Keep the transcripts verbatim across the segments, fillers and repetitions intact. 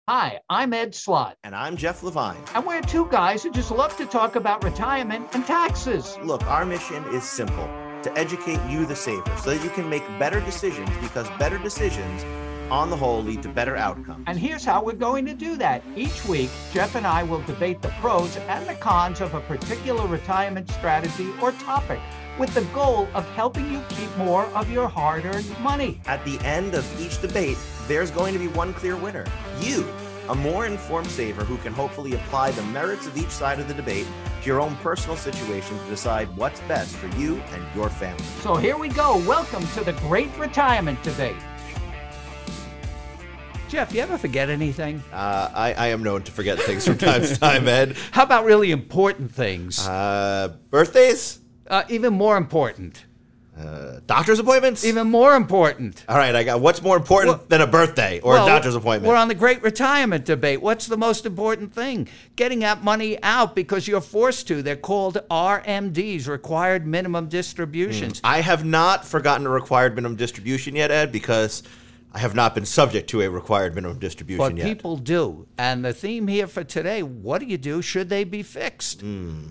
Hi, I'm Ed Slott, And I'm Jeff Levine. and we're two guys who just love to talk about retirement and taxes. Look, our mission is simple: to educate you, the saver, so that you can make better decisions, because better decisions, on the whole, lead to better outcomes. And here's how we're going to do that. Each week, Jeff and I will debate the pros and the cons of a particular retirement strategy or topic, with the goal of helping you keep more of your hard-earned money. At the end of each debate, there's going to be one clear winner: you, a more informed saver who can hopefully apply the merits of each side of the debate to your own personal situation to decide what's best for you and your family. So here we go. Welcome to the Great Retirement Debate. Jeff, you ever forget anything? Uh, I, I am known to forget things from time to time, Ed. How about really important things? Uh, birthdays? Uh, even more important. Uh, doctor's appointments? Even more important. All right, I got what's more important Well- than a birthday or Well, a doctor's appointment? We're on the Great Retirement Debate. What's the most important thing? Getting that money out because you're forced to. They're called R M Ds, Required Minimum Distributions. I have not forgotten a required minimum distribution yet, Ed, because I have not been subject to a required minimum distribution But yet. people do. And the theme here for today, what do you do? Should they be fixed?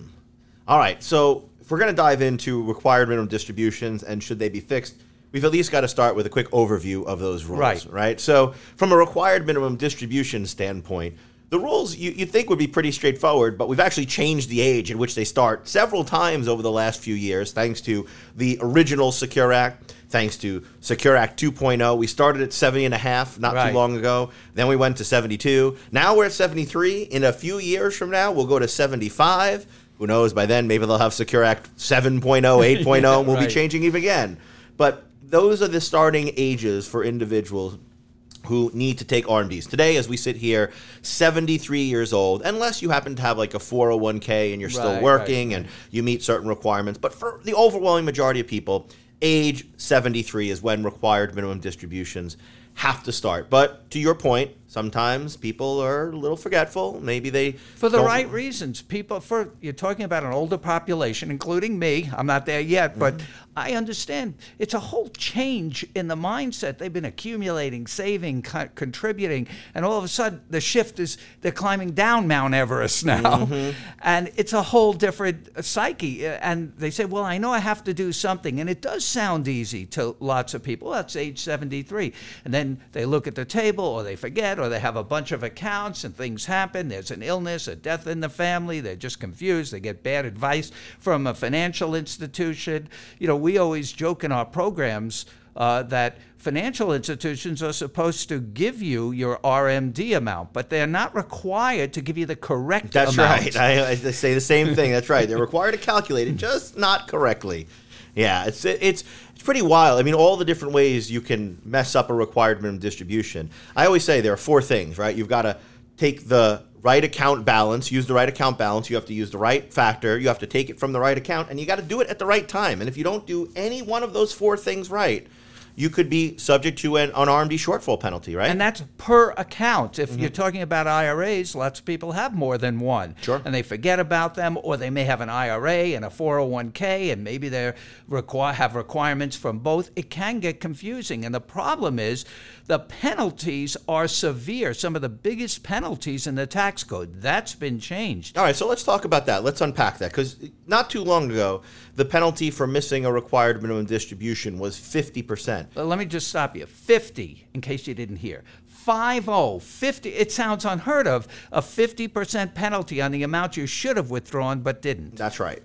All right, so if we're going to dive into required minimum distributions and should they be fixed, we've at least got to start with a quick overview of those rules, Right. right? So from a required minimum distribution standpoint, the rules you, you'd think would be pretty straightforward, but we've actually changed the age at which they start several times over the last few years, thanks to the original Secure Act, thanks to Secure Act two point oh. We started at seventy and a half not Right. too long ago. Then we went to seventy-two. Now we're at seventy-three. In a few years from now, we'll go to seventy-five. Who knows? By then, maybe they'll have Secure Act seven point oh, eight point oh, and we'll right. be changing even again. But those are the starting ages for individuals who need to take R M Ds. Today, as we sit here, seventy-three years old, unless you happen to have like a four oh one k and you're still Right, working right, and you meet certain requirements. But for the overwhelming majority of people, age seventy-three is when required minimum distributions have to start. But to your point, sometimes people are a little forgetful. Maybe they For the don't- right reasons. People, for you're talking about an older population, including me. I'm not there yet, but I understand it's a whole change in the mindset. They've been accumulating, saving, co- contributing, and all of a sudden the shift is they're climbing down Mount Everest now, and it's a whole different psyche. And they say, "Well, I know I have to do something," and it does sound easy to lots of people. That's age seventy-three, and then they look at the table, or they forget, or they have a bunch of accounts and things happen. There's an illness, a death in the family. They're just confused. They get bad advice from a financial institution. You know, we always joke in our programs uh, that financial institutions are supposed to give you your R M D amount, but they're not required to give you the correct That's amount. right. I, I say the same thing. That's right. They're required to calculate it, just not correctly. Yeah, it's it's it's pretty wild. I mean, all the different ways you can mess up a required minimum distribution. I always say there are four things, right? You've got to take the right account balance, use the right account balance. You have to use the right factor. You have to take it from the right account, and you got to do it at the right time. And if you don't do any one of those four things right, you could be subject to an, an R M D shortfall penalty, right? And that's per account. If you're talking about I R As, lots of people have more than one. Sure. And they forget about them, or they may have an I R A and a four oh one k, and maybe they require have requirements from both. It can get confusing. And the problem is the penalties are severe, some of the biggest penalties in the tax code. That's been changed. All right, so let's talk about that. Let's unpack that, because not too long ago, the penalty for missing a required minimum distribution was fifty percent. Uh, Let me just stop you. fifty, in case you didn't hear. five oh, fifty. It sounds unheard of. A fifty percent penalty on the amount you should have withdrawn but didn't. That's right.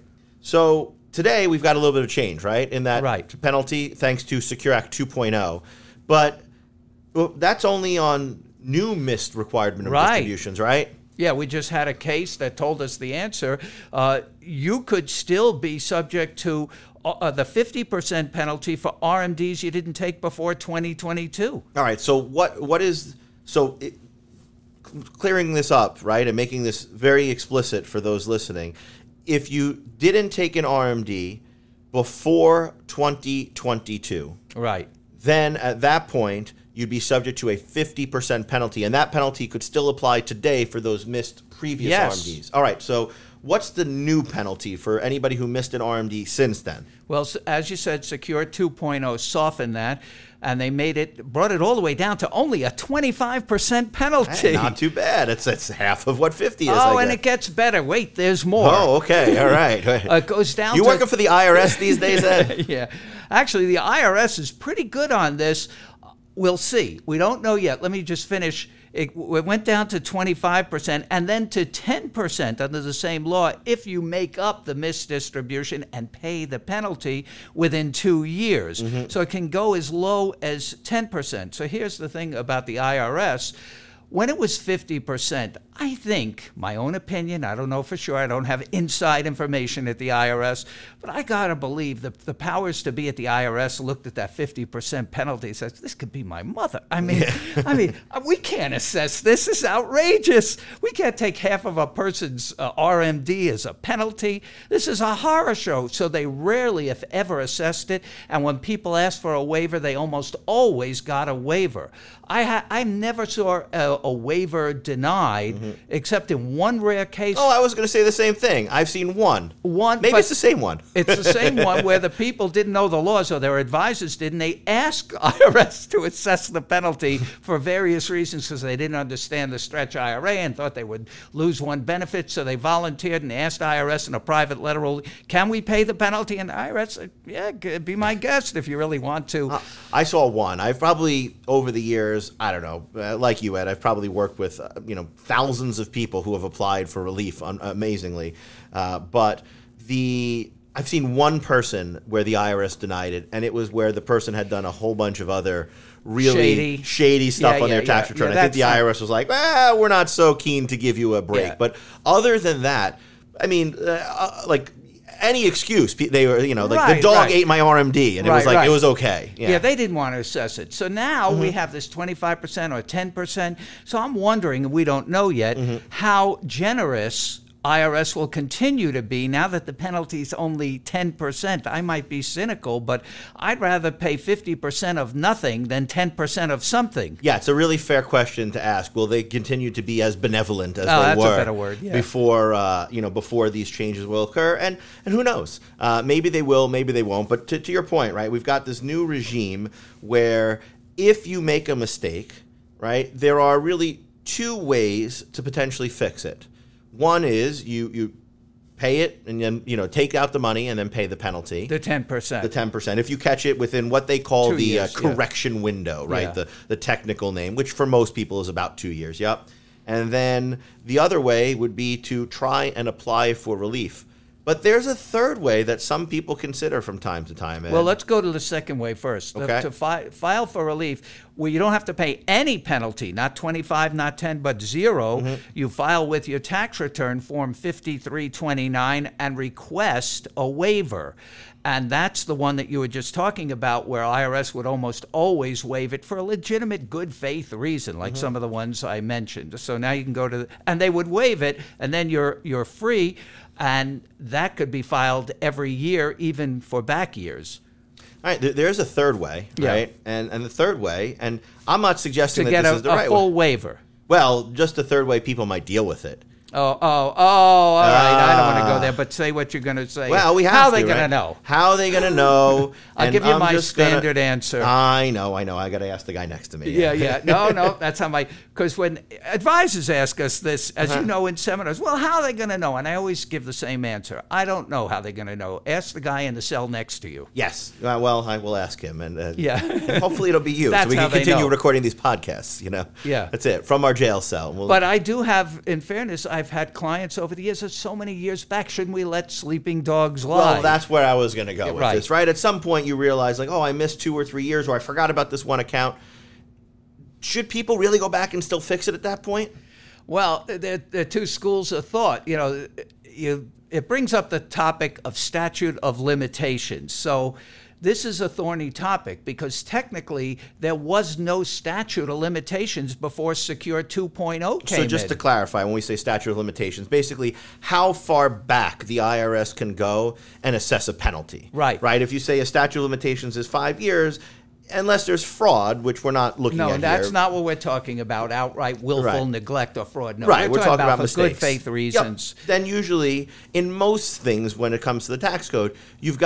So today we've got a little bit of change, right, in that Right. penalty thanks to Secure Act two point oh. But well, that's only on new missed required minimum Right. distributions, right? Yeah, we just had a case that told us the answer. Uh, you could still be subject to uh, the fifty percent penalty for R M Ds you didn't take before twenty twenty-two. All right, so what what is so it, clearing this up, right, and making this very explicit for those listening. If you didn't take an R M D before twenty twenty-two, Right. then at that point you'd be subject to a fifty percent penalty, and that penalty could still apply today for those missed previous Yes. R M Ds. All right, so what's the new penalty for anybody who missed an R M D since then? Well, s- as you said, Secure two point oh softened that. and they made it, brought it all the way down to only a twenty-five percent penalty. Hey, not too bad. It's, it's half of what fifty is. Oh, I and guess. it gets better. Wait, there's more. Oh, okay. All right. Uh, it goes down You to... working for the I R S these days, Ed? Yeah. Actually, the I R S is pretty good on this. We'll see. We don't know yet. Let me just finish. It, it went down to twenty-five percent and then to ten percent under the same law if you make up the misdistribution and pay the penalty within two years. Mm-hmm. So it can go as low as ten percent. So here's the thing about the I R S. When it was fifty percent, I think, my own opinion, I don't know for sure, I don't have inside information at the I R S, but I got to believe the, the powers to be at the I R S looked at that fifty percent penalty and said, this could be my mother. I mean, yeah. I mean, we can't assess this. This is outrageous. We can't take half of a person's uh, R M D as a penalty. This is a horror show. So they rarely, if ever, assessed it. And when people asked for a waiver, they almost always got a waiver. I ha- I never saw a, a waiver denied, mm-hmm. except in one rare case. Oh, I was going to say the same thing. I've seen one. One, Maybe it's the same one. It's the same one where the people didn't know the laws, or their advisors didn't. They asked I R S to assess the penalty for various reasons because they didn't understand the stretch I R A and thought they would lose one benefit. So they volunteered and asked I R S in a private letter, can we pay the penalty? And the I R S said, yeah, be my guest if you really want to. Uh, I saw one. I've probably, over the years, I don't know, uh, like you, Ed, I've probably worked with, uh, you know, thousands of people who have applied for relief, un- amazingly. Uh, but the I've seen one person where the I R S denied it, and it was where the person had done a whole bunch of other really shady, shady stuff yeah, on yeah, their tax yeah, return. yeah, I think the I R S was like, ah, we're not so keen to give you a break. Yeah. But other than that, I mean, uh, like... any excuse, they were, you know, like right, the dog right. ate my R M D, and it right, was like right. it was okay. Yeah. yeah, they didn't want to assess it. So now mm-hmm. we have this twenty-five percent or ten percent. So I'm wondering, and we don't know yet, mm-hmm. how generous I R S will continue to be now that the penalty is only ten percent. I might be cynical, but I'd rather pay fifty percent of nothing than ten percent of something. Yeah, it's a really fair question to ask. Will they continue to be as benevolent as oh, they that's were a better word, yeah. before, uh, you know, before these changes will occur? And and who knows? Uh, maybe they will, maybe they won't. But to, to your point, right, we've got this new regime where if you make a mistake, right, there are really two ways to potentially fix it. One is you you pay it and then, you know, take out the money and then pay the penalty. The ten percent. The ten percent. If you catch it within what they call two the years, uh, correction yeah. window, right? Yeah. The the technical name, which for most people is about two years. Yep. And then the other way would be to try and apply for relief. But there's a third way that some people consider from time to time. Ed. Well, let's go to the second way first. Okay. To fi- file for relief, where you don't have to pay any penalty, not twenty-five, not ten, but zero. Mm-hmm. You file with your tax return form fifty-three twenty-nine and request a waiver. And that's the one that you were just talking about, where I R S would almost always waive it for a legitimate good faith reason, like mm-hmm. some of the ones I mentioned. So now you can go to, the, and they would waive it, and then you're you're free, and that could be filed every year, even for back years. All right, there's a third way, yeah. right? And and the third way, and I'm not suggesting to that get this a, is the a right full way. waiver. Well, just the third way people might deal with it. Oh, oh, oh, all right. I don't want to go there, but say what you're going to say. Well, we have How to, are they right? going to know? How are they going to know? I'll And give you I'm my just standard gonna, answer. I know, I know. I got to ask the guy next to me. Yeah, yeah. No, no, that's how my, because when advisors ask us this, as Uh-huh. you know in seminars, well, how are they going to know? And I always give the same answer. I don't know how they're going to know. Ask the guy in the cell next to you. Yes. Uh, well, I will ask him. And uh, Yeah. hopefully it'll be you. That's so we how can they continue know. recording these podcasts, you know? Yeah. That's it. From our jail cell. We'll, But I do have, in fairness, I've had clients over the years that so many years back, shouldn't we let sleeping dogs lie? Well, that's where I was going to go with right. this, right? At some point, you realize, like, oh, I missed two or three years, or I forgot about this one account. Should people really go back and still fix it at that point? Well, there, there are two schools of thought. You know, you, it brings up the topic of statute of limitations. So this is a thorny topic because technically there was no statute of limitations before Secure two point oh came So just in. to clarify, when we say statute of limitations, basically how far back the I R S can go and assess a penalty. Right. Right? If you say a statute of limitations is five years, unless there's fraud, which we're not looking No, at that's here. not what we're talking about, outright willful Right. neglect or fraud. No, Right, we're, we're talking, talking about for mistakes. good faith reasons. Yep. Then usually, in most things when it comes to the tax code, you've got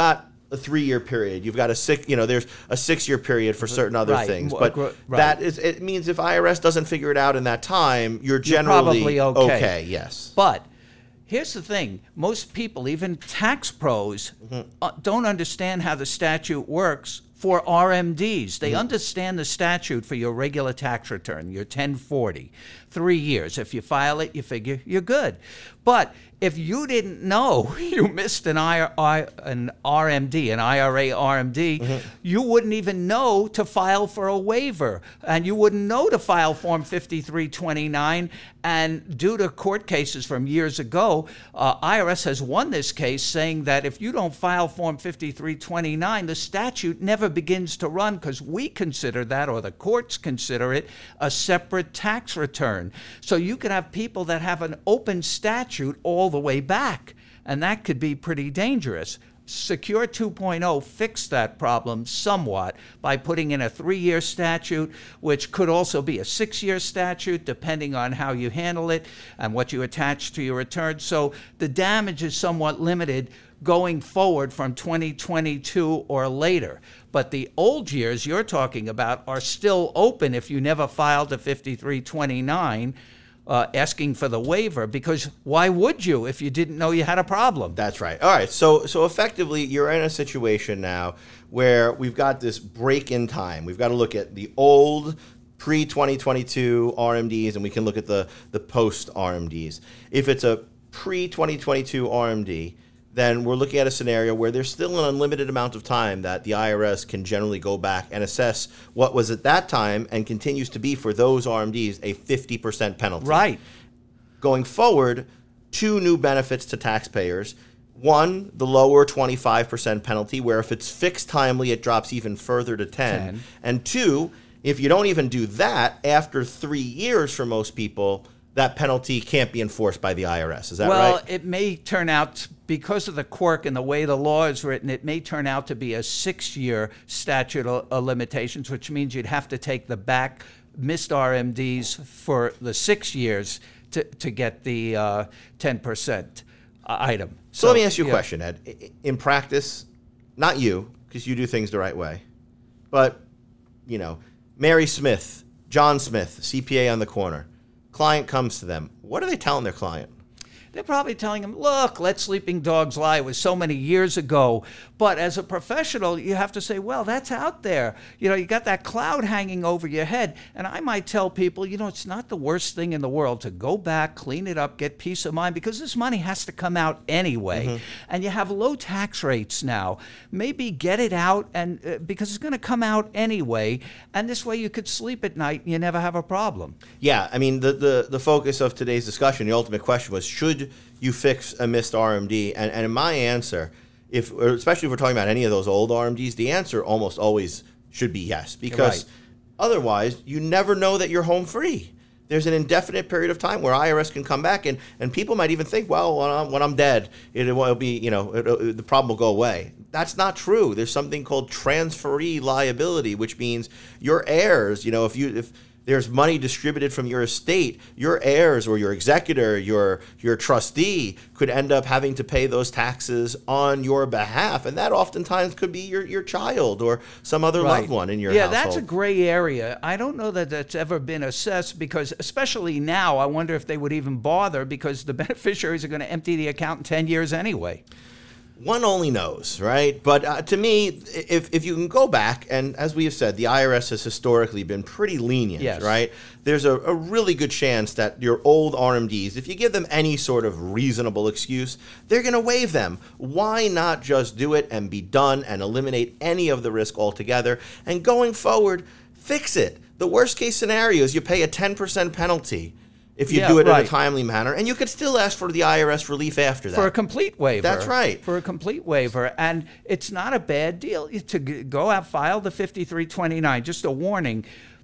a three-year period. You've got a six, you know, there's a six-year period for certain other Right. things. Well, But right. that is, it means if I R S doesn't figure it out in that time, you're You're generally probably okay. Yes. But here's the thing. Most people, even tax pros, Mm-hmm. uh, don't understand how the statute works for R M Ds. They Mm-hmm. understand the statute for your regular tax return, your ten forty, three years. If you file it, you figure you're good. But if you didn't know you missed an, I, I, an R M D, an I R A R M D, Mm-hmm. you wouldn't even know to file for a waiver. And you wouldn't know to file Form fifty-three twenty-nine. And due to court cases from years ago, uh, I R S has won this case saying that if you don't file Form fifty-three twenty-nine, the statute never begins to run because we consider that, or the courts consider it, a separate tax return. So you could have people that have an open statute all the way back, and that could be pretty dangerous. Secure two point oh fixed that problem somewhat by putting in a three-year statute, which could also be a six-year statute, depending on how you handle it and what you attach to your return. So the damage is somewhat limited going forward from twenty twenty-two or later. But the old years you're talking about are still open if you never filed a fifty-three twenty-nine. Uh, asking for the waiver, because why would you if you didn't know you had a problem? That's right. All right. So so effectively, you're in a situation now where we've got this break in time. We've got to look at the old pre twenty twenty-two R M Ds, and we can look at the, the post R M Ds. If it's a pre twenty twenty-two R M D, then we're looking at a scenario where there's still an unlimited amount of time that the I R S can generally go back and assess what was at that time and continues to be for those R M Ds a fifty percent penalty. Right. Going forward, two new benefits to taxpayers. One, the lower twenty-five percent penalty, where if it's fixed timely, it drops even further to ten. ten. And two, if you don't even do that, after three years for most people, that penalty can't be enforced by the I R S. Is that well, right? Well, it may turn out, because of the quirk and the way the law is written, it may turn out to be a six-year statute of of limitations, which means you'd have to take the back missed R M Ds for the six years to, to get the uh, ten percent item. So, let me ask you a yeah. question, Ed. I- In practice, not you, because you do things the right way, but, you know, Mary Smith, John Smith, C P A on the corner, client comes to them. What are they telling their client? They're probably telling him, look, let sleeping dogs lie. It was so many years ago. But as a professional, you have to say, well, that's out there. You know, you got that cloud hanging over your head. And I might tell people, you know, it's not the worst thing in the world to go back, clean it up, get peace of mind, because this money has to come out anyway. Mm-hmm. And you have low tax rates now. Maybe get it out, and uh, because it's going to come out anyway. And this way you could sleep at night and you never have a problem. Yeah, I mean, the, the, the focus of today's discussion, the ultimate question was, should you fix a missed R M D? And, and in my answer, if especially if we're talking about any of those old R M Ds, the answer almost always should be yes, because right. Otherwise you never know that you're home free. There's an indefinite period of time where I R S can come back, and, and people might even think, well, when I'm, when I'm dead, it will be, you know, it, it, the problem will go away. That's not true. There's something called transferee liability, which means your heirs, you know, if you if there's money distributed from your estate, your heirs or your executor, your your trustee could end up having to pay those taxes on your behalf. And that oftentimes could be your, your child or some other right. loved one in your yeah, household. Yeah, that's a gray area. I don't know that that's ever been assessed, because especially now, I wonder if they would even bother, because the beneficiaries are going to empty the account in ten years anyway. One only knows, right? But uh, to me, if if you can go back, and as we have said, the I R S has historically been pretty lenient, yes. right? There's a, a really good chance that your old R M Ds, if you give them any sort of reasonable excuse, they're going to waive them. Why not just do it and be done and eliminate any of the risk altogether? And going forward, fix it. The worst case scenario is you pay a ten percent penalty if you yeah, do it right. in a timely manner, and you could still ask for the I R S relief after that. For a complete waiver. That's right. For a complete waiver. And it's not a bad deal to g- go out, file the fifty-three twenty-nine. Just a warning,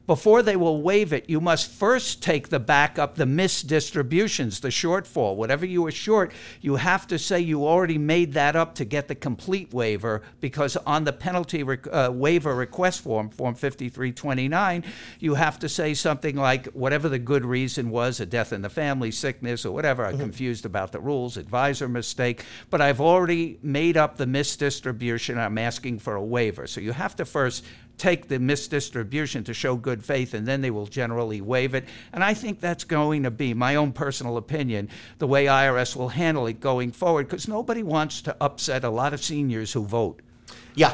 before they will waive it, you must first take the backup, the missed distributions, the shortfall. Whatever you were short, you have to say you already made that up to get the complete waiver, because on the penalty rec- uh, waiver request form, Form fifty-three twenty-nine, you have to say something like whatever the good reason was, a death in the family, sickness, or whatever. I'm mm-hmm. confused about the rules, advisor mistake, but I've already made up the missed distribution. I'm asking for a waiver. So you have to first take the misdistribution to show good faith, and then they will generally waive it. And I think that's going to be, my own personal opinion, the way I R S will handle it going forward, because nobody wants to upset a lot of seniors who vote. Yeah,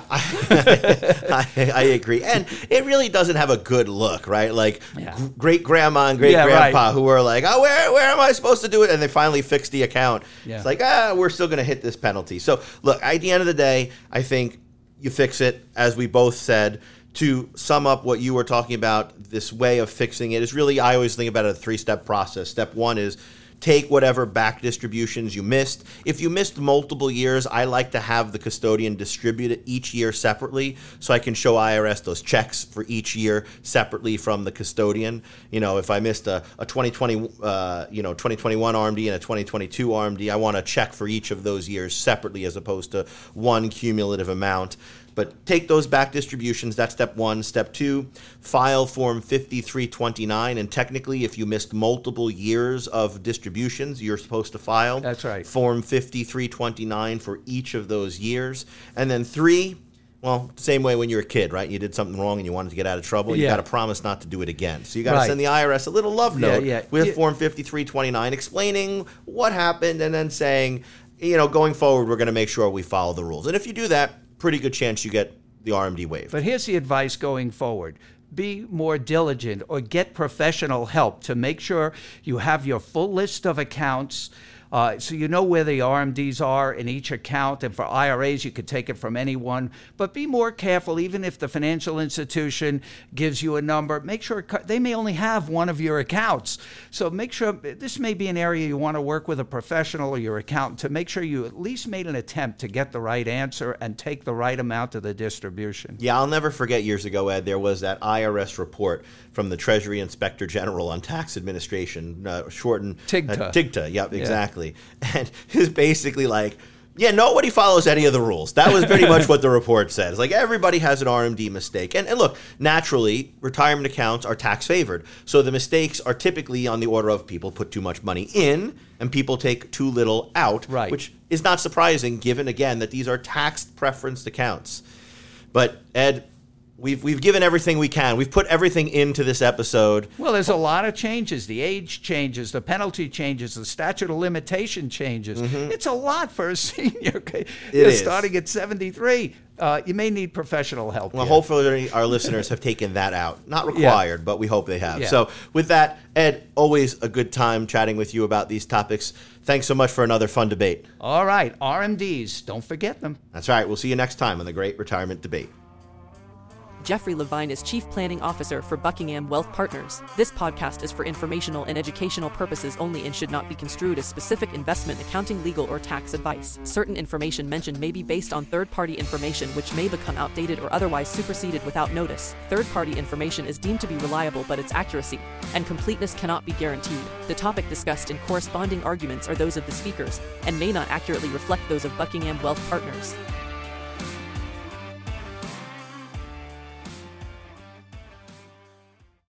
I, I, I agree. And it really doesn't have a good look, right? Like yeah. g- great grandma and great yeah, grandpa right. who are like, oh, where where am I supposed to do it? And they finally fix the account. Yeah. It's like, ah, we're still going to hit this penalty. So look, at the end of the day, I think you fix it, as we both said. To sum up what you were talking about, this way of fixing it is really, I always think about it as a three-step process. Step one is take whatever back distributions you missed. If you missed multiple years, I like to have the custodian distribute it each year separately, so I can show I R S those checks for each year separately from the custodian. You know, if I missed a, a twenty twenty, uh, you know, twenty twenty-one R M D and a twenty twenty-two R M D, I want a check for each of those years separately as opposed to one cumulative amount. But take those back distributions. That's step one. Step two, file Form fifty-three twenty-nine. And technically, if you missed multiple years of distributions, you're supposed to file That's right. Form fifty-three twenty-nine for each of those years. And then three, well, same way when you were a kid, right? You did something wrong and you wanted to get out of trouble. You yeah. got to promise not to do it again. So you got to right. send the I R S a little love note yeah, yeah. with yeah. Form fifty-three twenty-nine explaining what happened and then saying, you know, going forward, we're going to make sure we follow the rules. And if you do that, pretty good chance you get the R M D waived. But here's the advice going forward. Be more diligent or get professional help to make sure you have your full list of accounts, uh, so you know where the R M Ds are in each account. And for I R As, you could take it from anyone. But be more careful, even if the financial institution gives you a number, make sure they may only have one of your accounts. So make sure, this may be an area you want to work with a professional or your accountant to make sure you at least made an attempt to get the right answer and take the right amount of the distribution. Yeah, I'll never forget years ago, Ed, there was that I R S report from the Treasury Inspector General on Tax Administration, uh, shortened TIGTA. Uh, TIGTA, yep, exactly. Yeah. And it's basically like, yeah, nobody follows any of the rules. That was pretty much what the report says. Like, everybody has an R M D mistake. And, and look, naturally, retirement accounts are tax favored. So the mistakes are typically on the order of people put too much money in and people take too little out, right. which is not surprising given, again, that these are tax preferenced accounts. But, Ed, We've we've given everything we can. We've put everything into this episode. Well, there's a lot of changes. The age changes, the penalty changes, the statute of limitation changes. Mm-hmm. It's a lot for a senior. Okay? It is. Starting at seventy-three. Uh, you may need professional help. Well, here. hopefully our listeners have taken that out. Not required, yeah. but we hope they have. Yeah. So with that, Ed, always a good time chatting with you about these topics. Thanks so much for another fun debate. All right. R M Ds. Don't forget them. That's right. We'll see you next time on the Great Retirement Debate. Jeffrey Levine is Chief Planning Officer for Buckingham Wealth Partners. This podcast is for informational and educational purposes only and should not be construed as specific investment, accounting, legal, or tax advice. Certain information mentioned may be based on third-party information which may become outdated or otherwise superseded without notice. Third-party information is deemed to be reliable, but its accuracy and completeness cannot be guaranteed. The topic discussed in corresponding arguments are those of the speakers and may not accurately reflect those of Buckingham Wealth Partners.